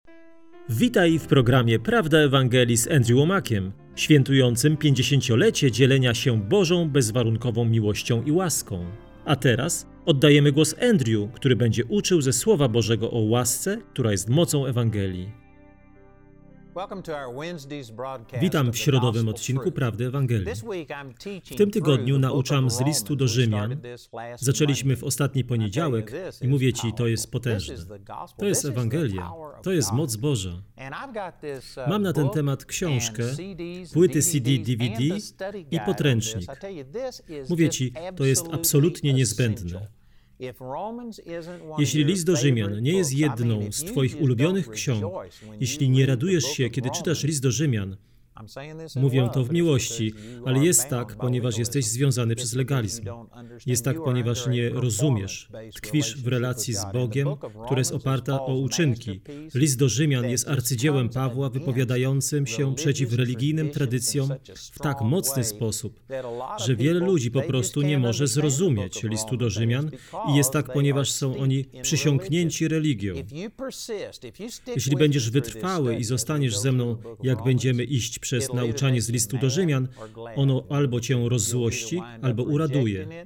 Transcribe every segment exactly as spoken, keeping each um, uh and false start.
Witaj w programie Prawda Ewangelii z Andrew Łomakiem, świętującym pięćdziesięciolecie dzielenia się Bożą bezwarunkową miłością i łaską. A teraz oddajemy głos Andrew, który będzie uczył ze Słowa Bożego o łasce, która jest mocą Ewangelii. Witam w środowym odcinku Prawdy Ewangelii. W tym tygodniu nauczam z listu do Rzymian. Zaczęliśmy w ostatni poniedziałek i mówię Ci, to jest potężne. To jest Ewangelia, to jest moc Boża. Mam na ten temat książkę, płyty C D, D V D i podręcznik. Mówię Ci, to jest absolutnie niezbędne. Jeśli list do Rzymian nie jest jedną z Twoich ulubionych ksiąg, jeśli nie radujesz się, kiedy czytasz list do Rzymian, mówię to w miłości, ale jest tak, ponieważ jesteś związany przez legalizm. Jest tak, ponieważ nie rozumiesz. Tkwisz w relacji z Bogiem, która jest oparta o uczynki. List do Rzymian jest arcydziełem Pawła wypowiadającym się przeciw religijnym tradycjom w tak mocny sposób, że wiele ludzi po prostu nie może zrozumieć listu do Rzymian i jest tak, ponieważ są oni przysiągnięci religią. Jeśli będziesz wytrwały i zostaniesz ze mną, jak będziemy iść przez nauczanie z listu do Rzymian, ono albo cię rozzłości, albo uraduje.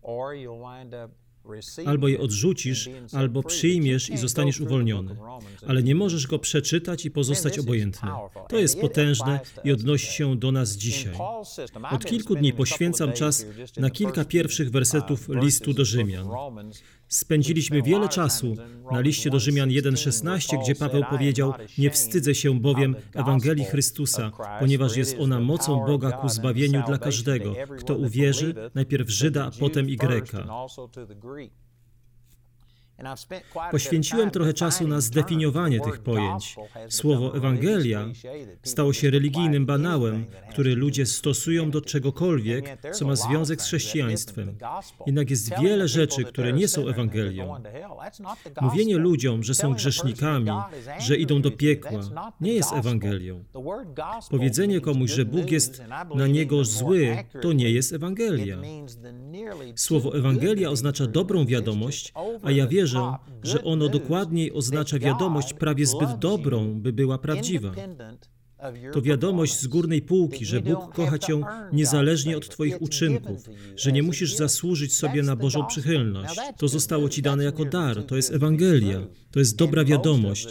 Albo je odrzucisz, albo przyjmiesz i zostaniesz uwolniony. Ale nie możesz go przeczytać i pozostać obojętny. To jest potężne i odnosi się do nas dzisiaj. Od kilku dni poświęcam czas na kilka pierwszych wersetów listu do Rzymian. Spędziliśmy wiele czasu na liście do Rzymian jeden szesnaście, gdzie Paweł powiedział: nie wstydzę się bowiem Ewangelii Chrystusa, ponieważ jest ona mocą Boga ku zbawieniu dla każdego, kto uwierzy, najpierw Żyda, a potem i Greka. Poświęciłem trochę czasu na zdefiniowanie tych pojęć. Słowo Ewangelia stało się religijnym banałem, który ludzie stosują do czegokolwiek, co ma związek z chrześcijaństwem. Jednak jest wiele rzeczy, które nie są Ewangelią. Mówienie ludziom, że są grzesznikami, że idą do piekła, nie jest Ewangelią. Powiedzenie komuś, że Bóg jest na niego zły, to nie jest Ewangelia. Słowo Ewangelia oznacza dobrą wiadomość, a ja wierzę, że ono dokładniej oznacza wiadomość prawie zbyt dobrą, by była prawdziwa. To wiadomość z górnej półki, że Bóg kocha Cię niezależnie od Twoich uczynków, że nie musisz zasłużyć sobie na Bożą przychylność. To zostało Ci dane jako dar, to jest Ewangelia, to jest dobra wiadomość.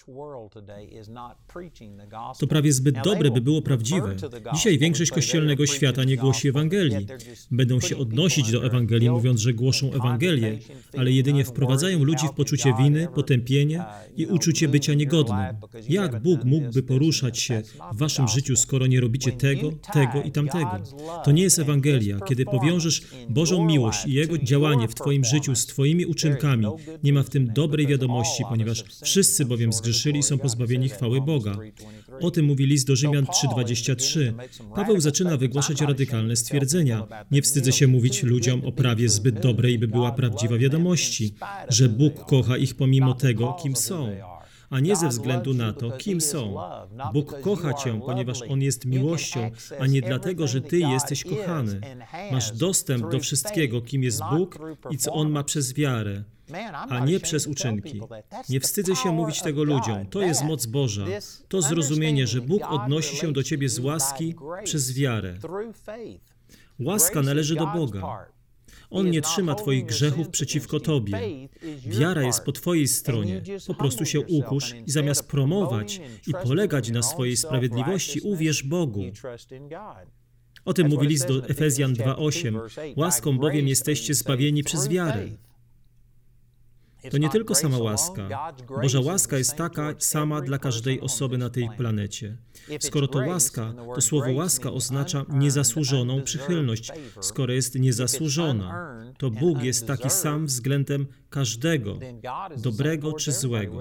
To prawie zbyt dobre, by było prawdziwe. Dzisiaj większość kościelnego świata nie głosi Ewangelii. Będą się odnosić do Ewangelii, mówiąc, że głoszą Ewangelię, ale jedynie wprowadzają ludzi w poczucie winy, potępienie i uczucie bycia niegodnym. Jak Bóg mógłby poruszać się w waszym życiu, skoro nie robicie tego, tego i tamtego? To nie jest Ewangelia. Kiedy powiążesz Bożą miłość i Jego działanie w twoim życiu z twoimi uczynkami, nie ma w tym dobrej wiadomości, ponieważ wszyscy bowiem zgrzeszyli i są pozbawieni chwały Boga. O tym mówi list do Rzymian trzy dwadzieścia trzy. Paweł zaczyna wygłaszać radykalne stwierdzenia. Nie wstydzę się mówić ludziom o prawie zbyt dobrej, by była prawdziwa wiadomości, że Bóg kocha ich pomimo tego, kim są, a nie ze względu na to, kim są. Bóg kocha Cię, ponieważ On jest miłością, a nie dlatego, że Ty jesteś kochany. Masz dostęp do wszystkiego, kim jest Bóg i co On ma przez wiarę, a nie przez uczynki. Nie wstydzę się mówić tego ludziom. To jest moc Boża. To zrozumienie, że Bóg odnosi się do Ciebie z łaski przez wiarę. Łaska należy do Boga. On nie trzyma Twoich grzechów przeciwko Tobie. Wiara jest po Twojej stronie. Po prostu się ukusz i zamiast promować i polegać na swojej sprawiedliwości, uwierz Bogu. O tym mówi list do Efezjan dwa osiem. Łaską bowiem jesteście zbawieni przez wiarę. To nie tylko sama łaska. Boża łaska jest taka sama dla każdej osoby na tej planecie. Skoro to łaska, to słowo łaska oznacza niezasłużoną przychylność. Skoro jest niezasłużona, to Bóg jest taki sam względem każdego, dobrego czy złego.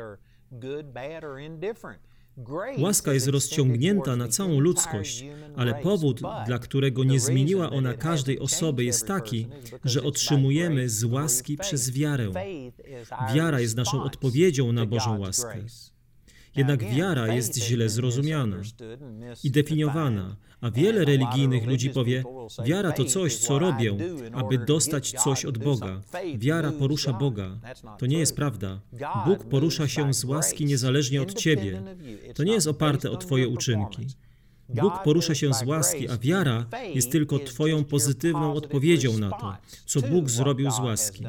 Łaska jest rozciągnięta na całą ludzkość, ale powód, dla którego nie zmieniła ona każdej osoby, jest taki, że otrzymujemy z łaski przez wiarę. Wiara jest naszą odpowiedzią na Bożą łaskę. Jednak wiara jest źle zrozumiana i definiowana, a wiele religijnych ludzi powie, wiara to coś, co robię, aby dostać coś od Boga. Wiara porusza Boga. To nie jest prawda. Bóg porusza się z łaski niezależnie od ciebie. To nie jest oparte o twoje uczynki. Bóg porusza się z łaski, a wiara jest tylko twoją pozytywną odpowiedzią na to, co Bóg zrobił z łaski.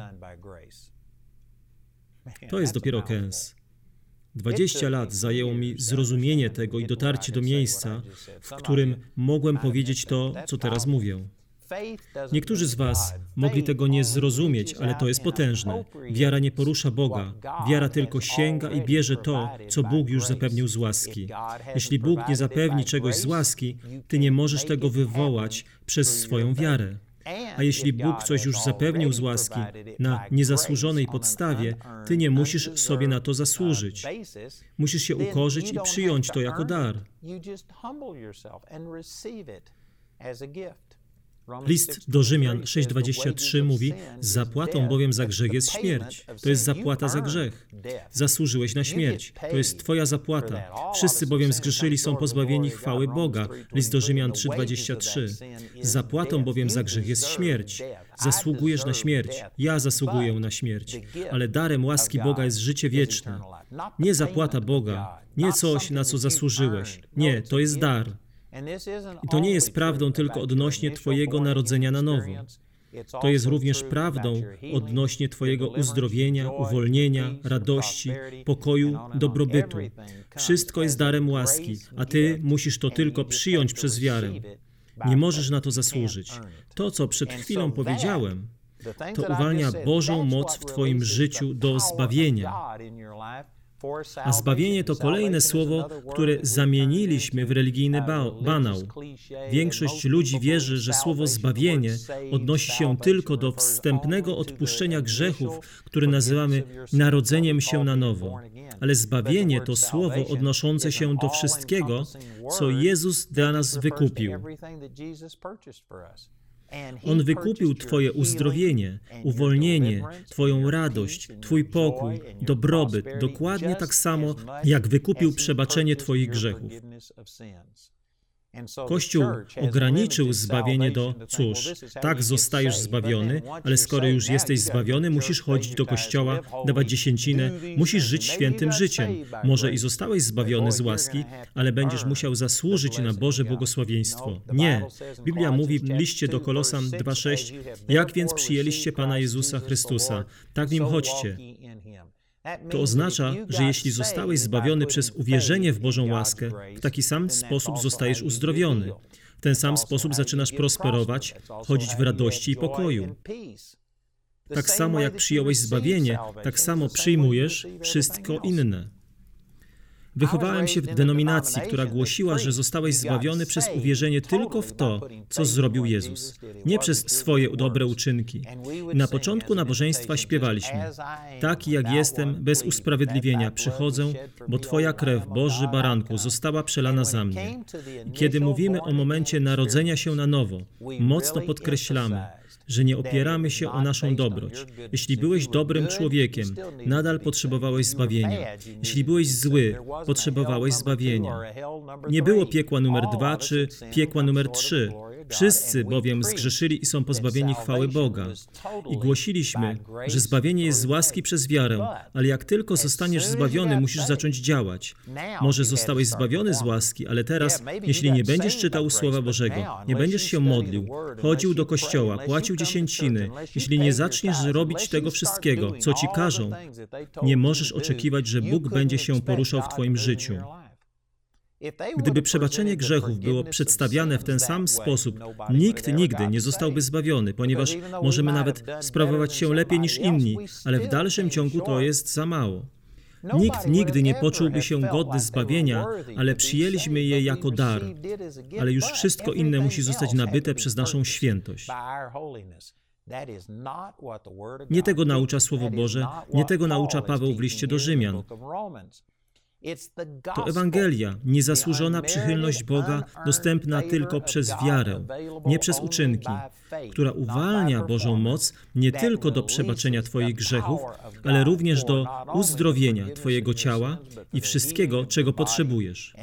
To jest dopiero kęs. Dwadzieścia lat zajęło mi zrozumienie tego i dotarcie do miejsca, w którym mogłem powiedzieć to, co teraz mówię. Niektórzy z was mogli tego nie zrozumieć, ale to jest potężne. Wiara nie porusza Boga. Wiara tylko sięga i bierze to, co Bóg już zapewnił z łaski. Jeśli Bóg nie zapewni czegoś z łaski, ty nie możesz tego wywołać przez swoją wiarę. A jeśli Bóg coś już zapewnił z łaski na niezasłużonej podstawie, ty nie musisz sobie na to zasłużyć. Musisz się ukorzyć i przyjąć to jako dar. List do Rzymian sześć dwadzieścia trzy mówi, zapłatą bowiem za grzech jest śmierć. To jest zapłata za grzech. Zasłużyłeś na śmierć. To jest twoja zapłata. Wszyscy bowiem zgrzeszyli, są pozbawieni chwały Boga. List do Rzymian trzy dwadzieścia trzy. Zapłatą bowiem za grzech jest śmierć. Zasługujesz na śmierć. Ja zasługuję na śmierć. Ale darem łaski Boga jest życie wieczne. Nie zapłata Boga. Nie coś, na co zasłużyłeś. Nie, to jest dar. I to nie jest prawdą tylko odnośnie twojego narodzenia na nowo. To jest również prawdą odnośnie twojego uzdrowienia, uwolnienia, radości, pokoju, dobrobytu. Wszystko jest darem łaski, a ty musisz to tylko przyjąć przez wiarę. Nie możesz na to zasłużyć. To, co przed chwilą powiedziałem, to uwalnia Bożą moc w twoim życiu do zbawienia. A zbawienie to kolejne słowo, które zamieniliśmy w religijny ba banał. Większość ludzi wierzy, że słowo zbawienie odnosi się tylko do wstępnego odpuszczenia grzechów, które nazywamy narodzeniem się na nowo. Ale zbawienie to słowo odnoszące się do wszystkiego, co Jezus dla nas wykupił. On wykupił twoje uzdrowienie, uwolnienie, twoją radość, twój pokój, dobrobyt, dokładnie tak samo, jak wykupił przebaczenie twoich grzechów. Kościół ograniczył zbawienie do, cóż, tak zostajesz zbawiony, ale skoro już jesteś zbawiony, musisz chodzić do kościoła, dawać dziesięcinę, musisz żyć świętym życiem. Może i zostałeś zbawiony z łaski, ale będziesz musiał zasłużyć na Boże błogosławieństwo. Nie. Biblia mówi w liście do Kolosan dwa sześć, jak więc przyjęliście Pana Jezusa Chrystusa, tak w Nim chodźcie. To oznacza, że jeśli zostałeś zbawiony przez uwierzenie w Bożą łaskę, w taki sam sposób zostajesz uzdrowiony. W ten sam sposób zaczynasz prosperować, chodzić w radości i pokoju. Tak samo jak przyjąłeś zbawienie, tak samo przyjmujesz wszystko inne. Wychowałem się w denominacji, która głosiła, że zostałeś zbawiony przez uwierzenie tylko w to, co zrobił Jezus, nie przez swoje dobre uczynki. I na początku nabożeństwa śpiewaliśmy: taki jak jestem, bez usprawiedliwienia przychodzę, bo Twoja krew, Boży Baranku, została przelana za mnie. I kiedy mówimy o momencie narodzenia się na nowo, mocno podkreślamy, że nie opieramy się o naszą dobroć. Jeśli byłeś dobrym człowiekiem, nadal potrzebowałeś zbawienia. Jeśli byłeś zły, potrzebowałeś zbawienia. Nie było piekła numer dwa czy piekła numer trzy. Wszyscy bowiem zgrzeszyli i są pozbawieni chwały Boga. I głosiliśmy, że zbawienie jest z łaski przez wiarę, ale jak tylko zostaniesz zbawiony, musisz zacząć działać. Może zostałeś zbawiony z łaski, ale teraz, jeśli nie będziesz czytał Słowa Bożego, nie będziesz się modlił, chodził do kościoła, płacił dziesięciny, jeśli nie zaczniesz robić tego wszystkiego, co ci każą, nie możesz oczekiwać, że Bóg będzie się poruszał w twoim życiu. Gdyby przebaczenie grzechów było przedstawiane w ten sam sposób, nikt nigdy nie zostałby zbawiony, ponieważ możemy nawet sprawować się lepiej niż inni, ale w dalszym ciągu to jest za mało. Nikt nigdy nie poczułby się godny zbawienia, ale przyjęliśmy je jako dar. Ale już wszystko inne musi zostać nabyte przez naszą świętość. Nie tego naucza Słowo Boże, nie tego naucza Paweł w liście do Rzymian. To Ewangelia, niezasłużona przychylność Boga, dostępna tylko przez wiarę, nie przez uczynki, która uwalnia Bożą moc nie tylko do przebaczenia Twoich grzechów, ale również do uzdrowienia Twojego ciała i wszystkiego, czego potrzebujesz.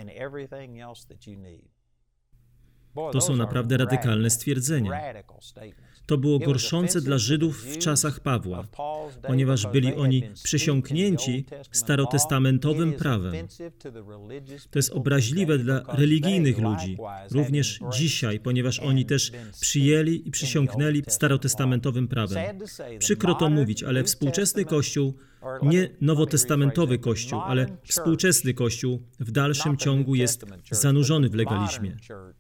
To są naprawdę radykalne stwierdzenia. To było gorszące dla Żydów w czasach Pawła, ponieważ byli oni przesiąknięci starotestamentowym prawem. To jest obraźliwe dla religijnych ludzi, również dzisiaj, ponieważ oni też przyjęli i przysiągnęli starotestamentowym prawem. Przykro to mówić, ale współczesny Kościół, nie nowotestamentowy Kościół, ale współczesny Kościół w dalszym ciągu jest zanurzony w legalizmie.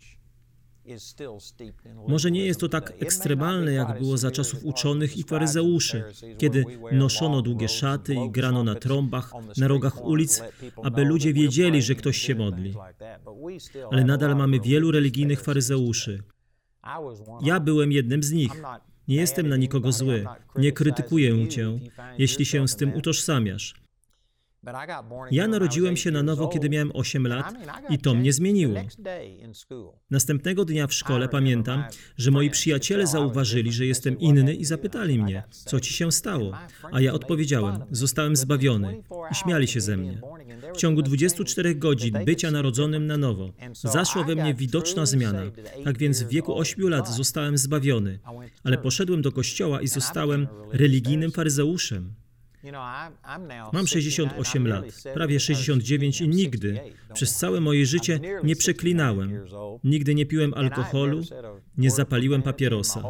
Może nie jest to tak ekstremalne, jak było za czasów uczonych i faryzeuszy, kiedy noszono długie szaty i grano na trąbach, na rogach ulic, aby ludzie wiedzieli, że ktoś się modli. Ale nadal mamy wielu religijnych faryzeuszy. Ja byłem jednym z nich. Nie jestem na nikogo zły. Nie krytykuję cię, jeśli się z tym utożsamiasz. Ja narodziłem się na nowo, kiedy miałem osiem lat i to mnie zmieniło. Następnego dnia w szkole pamiętam, że moi przyjaciele zauważyli, że jestem inny i zapytali mnie, co ci się stało? A ja odpowiedziałem, zostałem zbawiony i śmiali się ze mnie. W ciągu dwudziestu czterech godzin bycia narodzonym na nowo zaszła we mnie widoczna zmiana. Tak więc w wieku ośmiu lat zostałem zbawiony, ale poszedłem do kościoła i zostałem religijnym faryzeuszem. Mam sześćdziesiąt osiem lat, prawie sześćdziesiąt dziewięć i nigdy, przez całe moje życie nie przeklinałem. Nigdy nie piłem alkoholu, nie zapaliłem papierosa.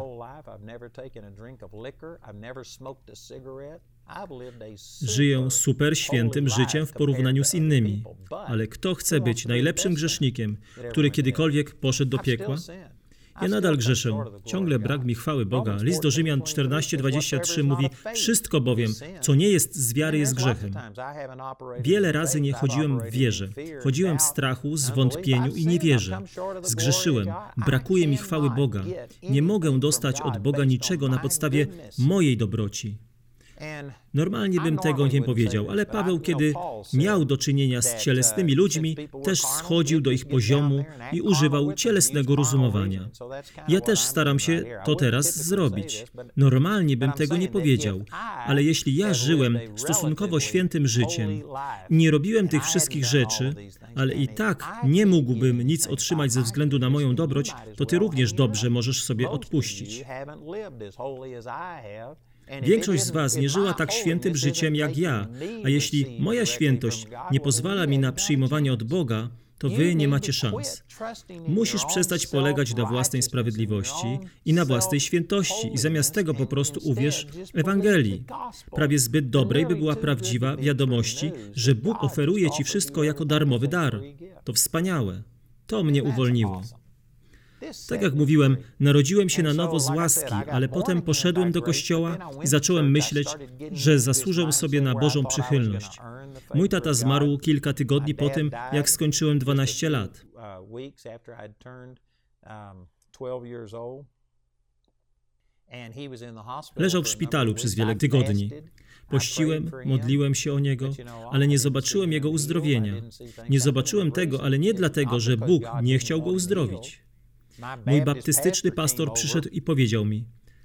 Żyję super świętym życiem w porównaniu z innymi. Ale kto chce być najlepszym grzesznikiem, który kiedykolwiek poszedł do piekła? Ja nadal grzeszę. Ciągle brak mi chwały Boga. List do Rzymian czternaście dwadzieścia trzy mówi, wszystko bowiem, co nie jest z wiary, jest grzechem. Wiele razy nie chodziłem w wierze. Chodziłem w strachu, zwątpieniu i niewierze. Zgrzeszyłem. Brakuje mi chwały Boga. Nie mogę dostać od Boga niczego na podstawie mojej dobroci. Normalnie bym tego nie powiedział, ale Paweł, kiedy miał do czynienia z cielesnymi ludźmi, też schodził do ich poziomu i używał cielesnego rozumowania. Ja też staram się to teraz zrobić. Normalnie bym tego nie powiedział, ale jeśli ja żyłem stosunkowo świętym życiem, nie robiłem tych wszystkich rzeczy, ale i tak nie mógłbym nic otrzymać ze względu na moją dobroć, to ty również dobrze możesz sobie odpuścić. Większość z was nie żyła tak świętym życiem jak ja, a jeśli moja świętość nie pozwala mi na przyjmowanie od Boga, to wy nie macie szans. Musisz przestać polegać na własnej sprawiedliwości i na własnej świętości i zamiast tego po prostu uwierz w Ewangelii. Prawie zbyt dobrej, by była prawdziwa wiadomości, że Bóg oferuje ci wszystko jako darmowy dar. To wspaniałe. To mnie uwolniło. Tak jak mówiłem, narodziłem się na nowo z łaski, ale potem poszedłem do kościoła i zacząłem myśleć, że zasłużę sobie na Bożą przychylność. Mój tata zmarł kilka tygodni po tym, jak skończyłem dwanaście lat. Leżał w szpitalu przez wiele tygodni. Pościłem, modliłem się o niego, ale nie zobaczyłem jego uzdrowienia. Nie zobaczyłem tego, ale nie dlatego, że Bóg nie chciał go uzdrowić. Mój baptystyczny pastor przyszedł i powiedział mi,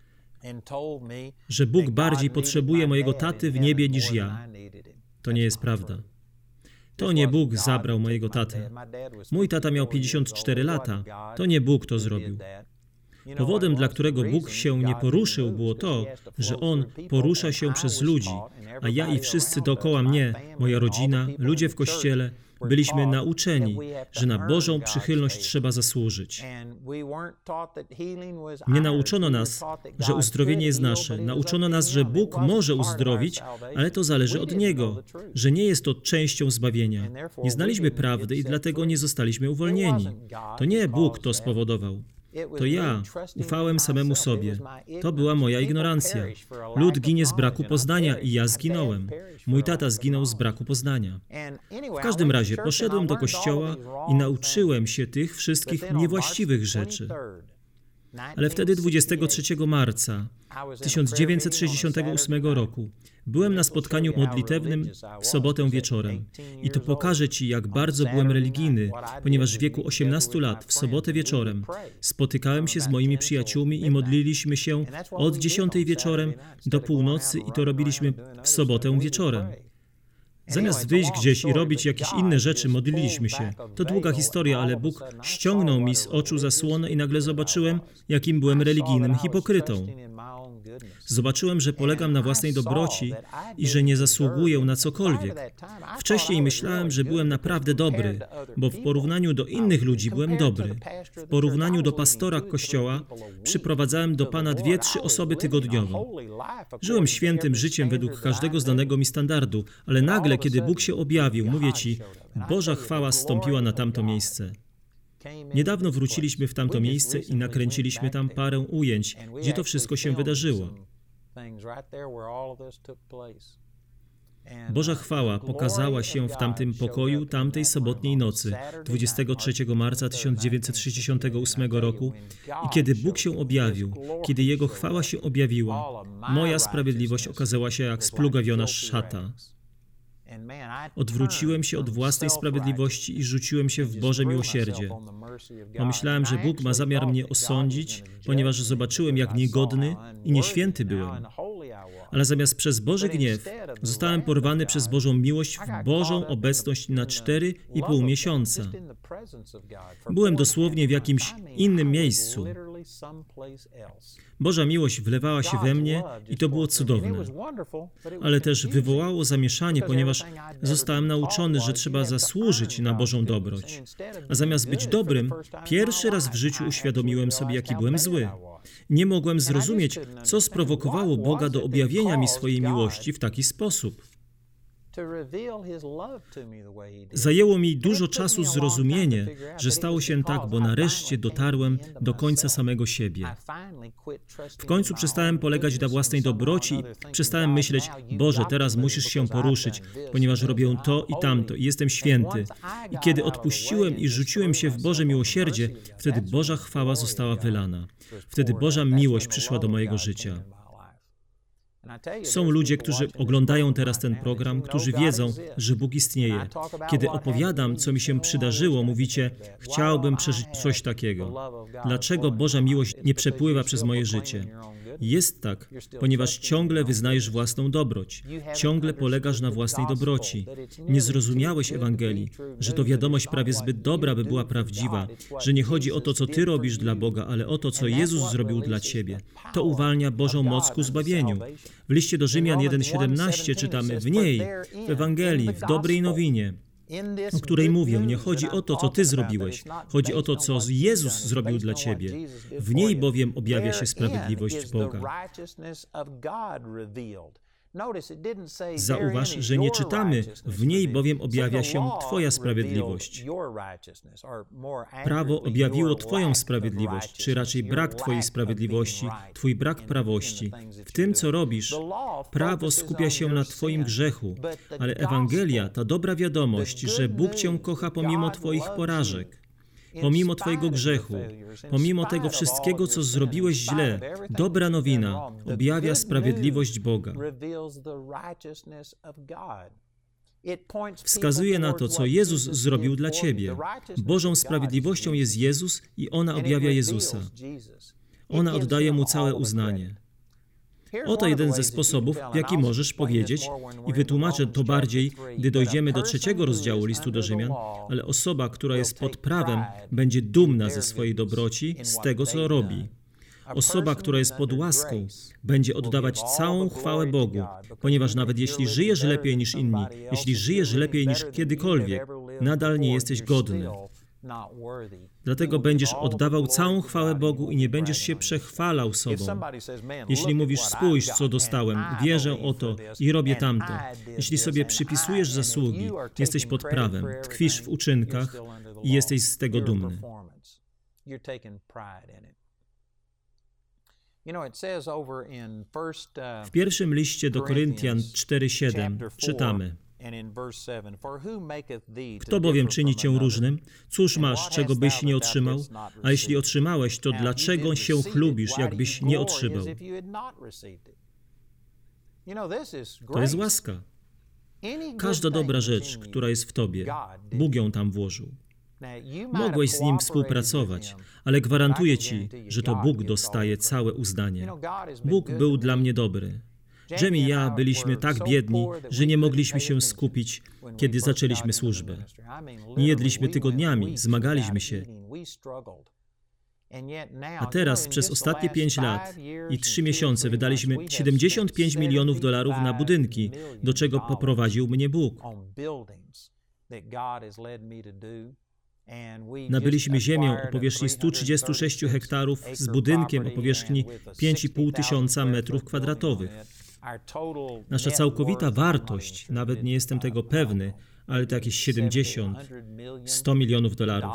że Bóg bardziej potrzebuje mojego taty w niebie niż ja. To nie jest prawda. To nie Bóg zabrał mojego tatę. Mój tata miał pięćdziesiąt cztery lata. To nie Bóg to zrobił. Powodem, dla którego Bóg się nie poruszył, było to, że On porusza się przez ludzi, a ja i wszyscy dookoła mnie, moja rodzina, ludzie w kościele, byliśmy nauczeni, że na Bożą przychylność trzeba zasłużyć. Nie nauczono nas, że uzdrowienie jest nasze. Nauczono nas, że Bóg może uzdrowić, ale to zależy od Niego, że nie jest to częścią zbawienia. Nie znaliśmy prawdy i dlatego nie zostaliśmy uwolnieni. To nie Bóg to spowodował. To ja ufałem samemu sobie. To była moja ignorancja. Lud ginie z braku poznania i ja zginąłem. Mój tata zginął z braku poznania. W każdym razie poszedłem do kościoła i nauczyłem się tych wszystkich niewłaściwych rzeczy. Ale wtedy dwudziestego trzeciego marca tysiąc dziewięćset sześćdziesiątego ósmego roku byłem na spotkaniu modlitewnym w sobotę wieczorem. I to pokaże Ci, jak bardzo byłem religijny, ponieważ w wieku osiemnastu lat, w sobotę wieczorem, spotykałem się z moimi przyjaciółmi i modliliśmy się od dziesiątej wieczorem do północy i to robiliśmy w sobotę wieczorem. Zamiast wyjść gdzieś i robić jakieś inne rzeczy, modliliśmy się. To długa historia, ale Bóg ściągnął mi z oczu zasłonę i nagle zobaczyłem, jakim byłem religijnym hipokrytą. Zobaczyłem, że polegam na własnej dobroci i że nie zasługuję na cokolwiek. Wcześniej myślałem, że byłem naprawdę dobry, bo w porównaniu do innych ludzi byłem dobry. W porównaniu do pastora kościoła przyprowadzałem do Pana dwie, trzy osoby tygodniowo. Żyłem świętym życiem według każdego znanego mi standardu, ale nagle, kiedy Bóg się objawił, mówię Ci, Boża chwała zstąpiła na tamto miejsce. Niedawno wróciliśmy w tamto miejsce i nakręciliśmy tam parę ujęć, gdzie to wszystko się wydarzyło. Boża chwała pokazała się w tamtym pokoju tamtej sobotniej nocy, dwudziestego trzeciego marca tysiąc dziewięćset sześćdziesiątego ósmego roku. I kiedy Bóg się objawił, kiedy Jego chwała się objawiła, moja sprawiedliwość okazała się jak splugawiona szata. Odwróciłem się od własnej sprawiedliwości i rzuciłem się w Boże miłosierdzie. Pomyślałem, że Bóg ma zamiar mnie osądzić, ponieważ zobaczyłem, jak niegodny i nieświęty byłem. Ale zamiast przez Boży gniew, zostałem porwany przez Bożą miłość w Bożą obecność na cztery i pół miesiąca. Byłem dosłownie w jakimś innym miejscu. Boża miłość wlewała się we mnie i to było cudowne. Ale też wywołało zamieszanie, ponieważ zostałem nauczony, że trzeba zasłużyć na Bożą dobroć. A zamiast być dobrym, pierwszy raz w życiu uświadomiłem sobie, jaki byłem zły. Nie mogłem zrozumieć, co sprowokowało Boga do objawienia mi swojej miłości w taki sposób. Zajęło mi dużo czasu zrozumienie, że stało się tak, bo nareszcie dotarłem do końca samego siebie. W końcu przestałem polegać na własnej dobroci i przestałem myśleć, Boże, teraz musisz się poruszyć, ponieważ robię to i tamto i jestem święty. I kiedy odpuściłem i rzuciłem się w Boże miłosierdzie, wtedy Boża chwała została wylana. Wtedy Boża miłość przyszła do mojego życia. Są ludzie, którzy oglądają teraz ten program, którzy wiedzą, że Bóg istnieje. Kiedy opowiadam, co mi się przydarzyło, mówicie, chciałbym przeżyć coś takiego. Dlaczego Boża miłość nie przepływa przez moje życie? Jest tak, ponieważ ciągle wyznajesz własną dobroć. Ciągle polegasz na własnej dobroci. Nie zrozumiałeś Ewangelii, że to wiadomość prawie zbyt dobra, by była prawdziwa, że nie chodzi o to, co Ty robisz dla Boga, ale o to, co Jezus zrobił dla Ciebie. To uwalnia Bożą moc ku zbawieniu. W liście do Rzymian jeden siedemnaście czytamy, w niej, w Ewangelii, w dobrej nowinie, o której mówię, nie chodzi o to, co Ty zrobiłeś, chodzi o to, co Jezus zrobił dla Ciebie. W niej bowiem objawia się sprawiedliwość Boga. Zauważ, że nie czytamy, w niej bowiem objawia się Twoja sprawiedliwość. Prawo objawiło Twoją sprawiedliwość, czy raczej brak Twojej sprawiedliwości, Twój brak prawości. W tym, co robisz, prawo skupia się na Twoim grzechu, ale Ewangelia, ta dobra wiadomość, że Bóg Cię kocha pomimo Twoich porażek. Pomimo Twojego grzechu, pomimo tego wszystkiego, co zrobiłeś źle, dobra nowina objawia sprawiedliwość Boga. Wskazuje na to, co Jezus zrobił dla Ciebie. Bożą sprawiedliwością jest Jezus i ona objawia Jezusa. Ona oddaje Mu całe uznanie. Oto jeden ze sposobów, w jaki możesz powiedzieć, i wytłumaczę to bardziej, gdy dojdziemy do trzeciego rozdziału listu do Rzymian, ale osoba, która jest pod prawem, będzie dumna ze swojej dobroci, z tego, co robi. Osoba, która jest pod łaską, będzie oddawać całą chwałę Bogu, ponieważ nawet jeśli żyjesz lepiej niż inni, jeśli żyjesz lepiej niż kiedykolwiek, nadal nie jesteś godny. Dlatego będziesz oddawał całą chwałę Bogu i nie będziesz się przechwalał sobą. Jeśli mówisz, spójrz, co dostałem, wierzę o to i robię tamto. Jeśli sobie przypisujesz zasługi, jesteś pod prawem, tkwisz w uczynkach i jesteś z tego dumny. W pierwszym liście do Koryntian cztery siedem czytamy: Kto bowiem czyni cię różnym? Cóż masz, czego byś nie otrzymał? A jeśli otrzymałeś, to dlaczego się chlubisz, jakbyś nie otrzymał? To jest łaska. Każda dobra rzecz, która jest w tobie, Bóg ją tam włożył. Mogłeś z Nim współpracować, ale gwarantuję Ci, że to Bóg dostaje całe uznanie. Bóg był dla mnie dobry. Jamie i ja byliśmy tak biedni, że nie mogliśmy się skupić, kiedy zaczęliśmy służbę. Nie jedliśmy tygodniami, zmagaliśmy się. A teraz przez ostatnie pięć lat i trzy miesiące wydaliśmy siedemdziesiąt pięć milionów dolarów na budynki, do czego poprowadził mnie Bóg. Nabyliśmy ziemię o powierzchni stu trzydziestu sześciu hektarów z budynkiem o powierzchni pięć i pół tysiąca metrów kwadratowych. Nasza całkowita wartość, nawet nie jestem tego pewny, ale to jakieś siedemdziesiąt, sto milionów dolarów.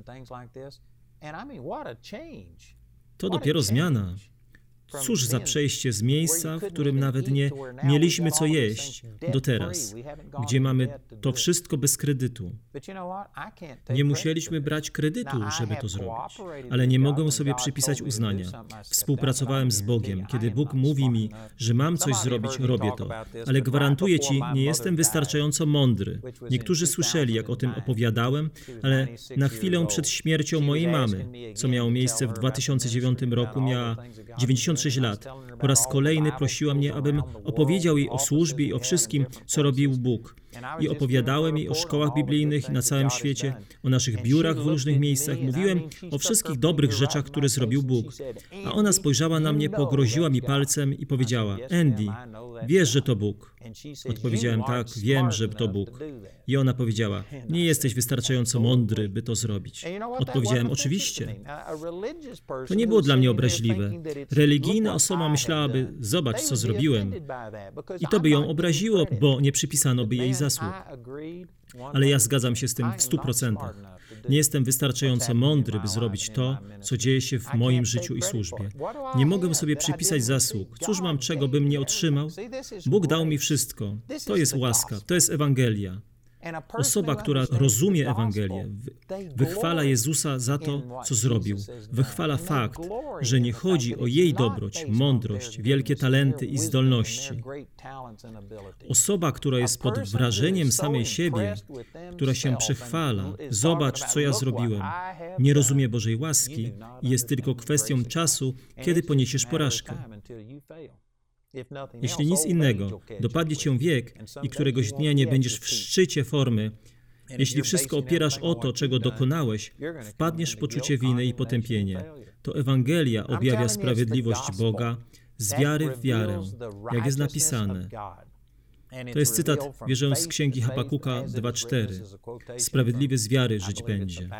To dopiero zmiana. Cóż za przejście z miejsca, w którym nawet nie mieliśmy co jeść, do teraz, gdzie mamy to wszystko bez kredytu. Nie musieliśmy brać kredytu, żeby to zrobić, ale nie mogę sobie przypisać uznania. Współpracowałem z Bogiem. Kiedy Bóg mówi mi, że mam coś zrobić, robię to. Ale gwarantuję Ci, nie jestem wystarczająco mądry. Niektórzy słyszeli, jak o tym opowiadałem, ale na chwilę przed śmiercią mojej mamy, co miało miejsce w dwa tysiące dziewiątym roku, miała dziewięćdziesiąt sześć lat. Po raz kolejny prosiła mnie, abym opowiedział jej o służbie i o wszystkim, co robił Bóg. I opowiadałem jej o szkołach biblijnych na całym świecie, o naszych biurach w różnych miejscach. Mówiłem o wszystkich dobrych rzeczach, które zrobił Bóg. A ona spojrzała na mnie, pogroziła mi palcem i powiedziała: Andy, wiesz, że to Bóg. Odpowiedziałem: tak, wiem, że to Bóg. I ona powiedziała: nie jesteś wystarczająco mądry, by to zrobić. Odpowiedziałem: oczywiście. To nie było dla mnie obraźliwe. Religijna osoba myślałaby: zobacz, co zrobiłem. I to by ją obraziło, bo nie przypisano by jej zasług. Ale ja zgadzam się z tym w stu procentach. Nie jestem wystarczająco mądry, by zrobić to, co dzieje się w moim życiu i służbie. Nie mogę sobie przypisać zasług. Cóż mam, czego bym nie otrzymał? Bóg dał mi wszystko. To jest łaska, to jest Ewangelia. Osoba, która rozumie Ewangelię, wychwala Jezusa za to, co zrobił. Wychwala fakt, że nie chodzi o jej dobroć, mądrość, wielkie talenty i zdolności. Osoba, która jest pod wrażeniem samej siebie, która się przechwala: zobacz, co ja zrobiłem, nie rozumie Bożej łaski i jest tylko kwestią czasu, kiedy poniesiesz porażkę. Jeśli nic innego, dopadnie cię wiek i któregoś dnia nie będziesz w szczycie formy, jeśli wszystko opierasz o to, czego dokonałeś, wpadniesz w poczucie winy i potępienie. To Ewangelia objawia sprawiedliwość Boga z wiary w wiarę, jak jest napisane. To jest cytat, wierzę, z księgi Habakuka dwa cztery. Sprawiedliwy z wiary żyć będzie.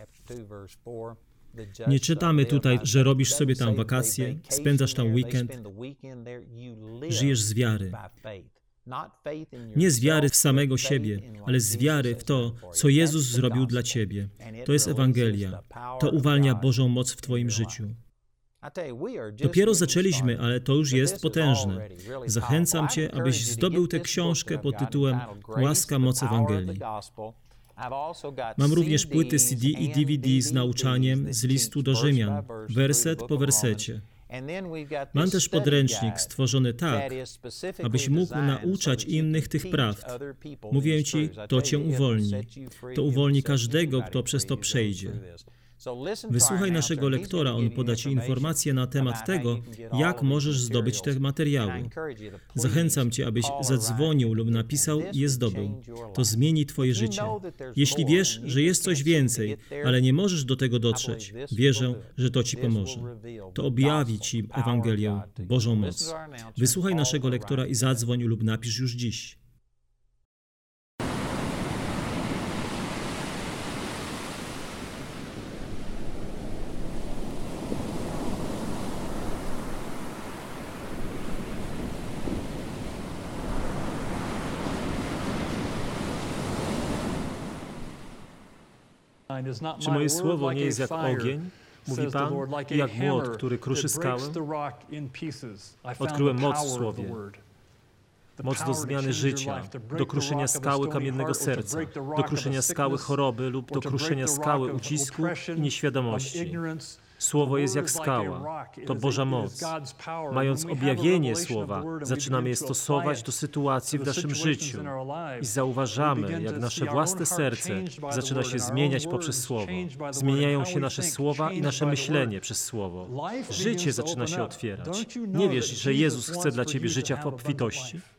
Nie czytamy tutaj, że robisz sobie tam wakacje, spędzasz tam weekend. Żyjesz z wiary. Nie z wiary w samego siebie, ale z wiary w to, co Jezus zrobił dla ciebie. To jest Ewangelia. To uwalnia Bożą moc w twoim życiu. Dopiero zaczęliśmy, ale to już jest potężne. Zachęcam cię, abyś zdobył tę książkę pod tytułem Łaska, moc Ewangelii. Mam również płyty C D i D V D z nauczaniem z listu do Rzymian, werset po wersecie. Mam też podręcznik stworzony tak, abyś mógł nauczać innych tych prawd. Mówię ci, to cię uwolni. To uwolni każdego, kto przez to przejdzie. Wysłuchaj naszego lektora, on poda ci informacje na temat tego, jak możesz zdobyć te materiały. Zachęcam cię, abyś zadzwonił lub napisał i je zdobył. To zmieni twoje życie. Jeśli wiesz, że jest coś więcej, ale nie możesz do tego dotrzeć, wierzę, że to ci pomoże. To objawi ci Ewangelię, Bożą moc. Wysłuchaj naszego lektora i zadzwoń lub napisz już dziś. Czy moje słowo nie jest jak ogień, mówi Pan, i jak młot, który kruszy skałę? Odkryłem moc w słowie. moc do zmiany życia, do kruszenia skały kamiennego serca, do kruszenia skały choroby lub do kruszenia skały ucisku i nieświadomości. Słowo jest jak skała, to Boża moc. Mając objawienie Słowa, zaczynamy je stosować do sytuacji w naszym życiu i zauważamy, jak nasze własne serce zaczyna się zmieniać poprzez Słowo. Zmieniają się nasze słowa i nasze myślenie przez Słowo. Życie zaczyna się otwierać. Nie wiesz, że Jezus chce dla ciebie życia w obfitości?